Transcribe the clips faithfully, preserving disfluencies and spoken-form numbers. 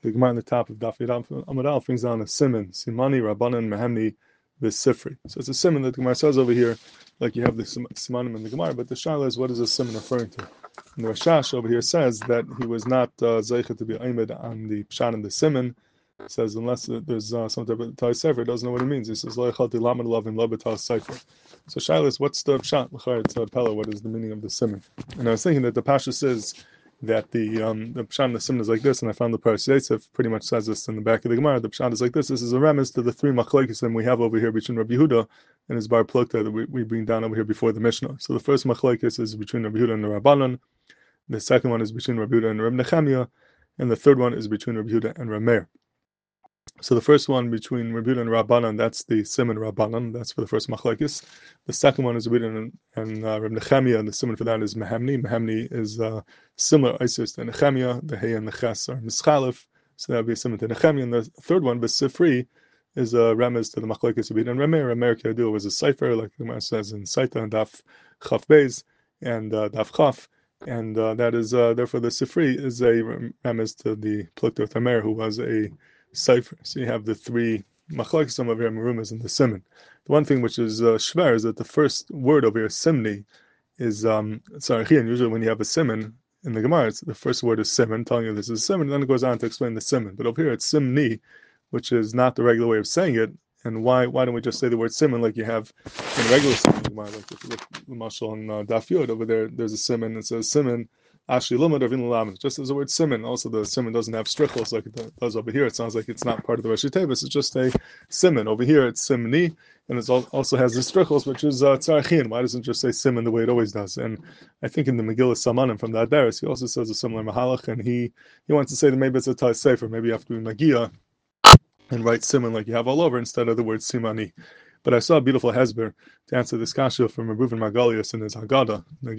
the Gemara on the top of Daf Yud Amud Aleph brings down a siman, simani, rabbanan, mehemni, v'sifri. So it's a siman that the Gemara says over here, like you have the simanim in the Gemara, but the shaila is, what is a siman referring to? And the Rashash over here says that he was not uh, zeichet to be aimed on the pshat and the siman. It says unless there's uh, some type of Tal Sefer, doesn't know what it means. He says lo yechalti lamed lavim lo b'Tal Sefer. So shaila is, what's the pshat? It's a pella. What is the meaning of the siman? And I was thinking that the Pasha says that the um, the pshat and the siman is like this, and I found the Paras Yosef pretty much says this in the back of the Gemara. The pshat is like this. This is a remiss to the three machlokes that we have over here between Rabbi Yehuda and his bar plukta that we, we bring down over here before the Mishnah. So the first machlokes is between Rabbi Yehuda and the Rabbanon. The second one is between Rabbi Yehuda and Rabbi Nechemia, and the third one is between Rabbi Yehuda and Rabbi Meir. So the first one between Rabbi Yehuda and Rabbanan, that's the siman Rabbanan. That's for the first machlokes. The second one is Rabbi Yehuda and, and uh, Rabbi Nechemia, and the siman for that is Mehemni. Mehemni is uh, similar isis to Nechemia. The Hey and the Ches are Mischalef, so that would be a siman to Nechemia. And the third one, B'Sifri, is a remez to the machlokes Rabbi Yehuda and Rabbi Meir. Rabbi Meir Kedua was a cipher, like the Gemara says in Saita and Daf Chaf Beis and uh, Daf Chaf. And uh, that is, uh, therefore, the Sifri is a remez to the Plukta of Tamer, who was a cipher. So you have the three machlokes over here, Merumas, and the siman. The one thing which is uh, shver is that the first word over here, simni, is um, sorry, and usually when you have a siman in the Gemara, it's, the first word is siman, telling you this is siman, and then it goes on to explain the siman. But over here, it's simni, which is not the regular way of saying it. And why why don't we just say the word siman like you have in regular siman? Like if you look at the mashal on uh, Daf Yud over there, there's a siman that says siman Ashli Lumad or Vin Lamed. Just as the word siman. Also, the siman doesn't have strichels like it does over here. It sounds like it's not part of the Rashi Tevis. It's just a siman. Over here, it's simni, and it also has the strichels, which is uh, tzarachin. Why doesn't it just say siman the way it always does? And I think in the Megillah Samanim from the Adaris, he also says a similar mahalach, and he he wants to say that maybe it's a Tal Sefer. Maybe you have to be Magia and write siman like you have all over instead of the word simani. But I saw a beautiful hezber to answer this kasha from Reuven Margalius in his Haggadah.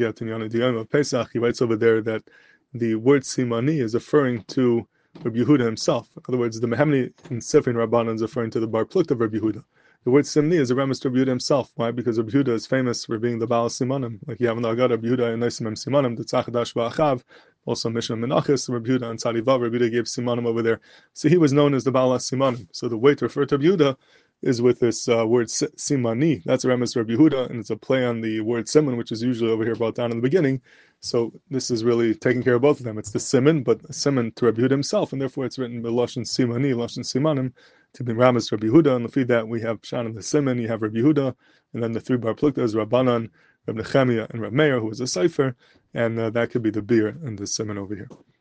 Of Pesach, he writes over there that the word simani is referring to Rabbi Yehuda himself. In other words, the Mehemni in Sefer Rabbanan is referring to the bar plukta of Rabbi Yehuda. The word simni is a reference to Rabbi Yehuda himself. Why? Because Rabbi Yehuda is famous for being the Baal Simanim. Like you have in the Haggadah, Rabbi Yehuda and Naisimim Simanim, the Tzachadash Ba'achav, also Mishnah Menachos, Rabbi Yehuda and Tzadivav, Rabbi Yehuda gave Simanim over there. So he was known as the Baal Simanim. So the way to refer to Rabbi Yehuda is with this uh, word simani. That's a remes to Rabbi Yehuda, and it's a play on the word siman, which is usually over here brought down in the beginning. So this is really taking care of both of them. It's the siman, but siman to Rabbi Yehuda himself, and therefore it's written by Lashon simani, Lashon simanim, to be remes to Rabbi Yehuda. And the feed that we have pshat and the siman, you have Rabbi Yehuda, and then the three bar pluktas, Rabbanan, Rabbi Nechemia, and Rabbi Meir, who is a cipher, and uh, that could be the beer and the siman over here.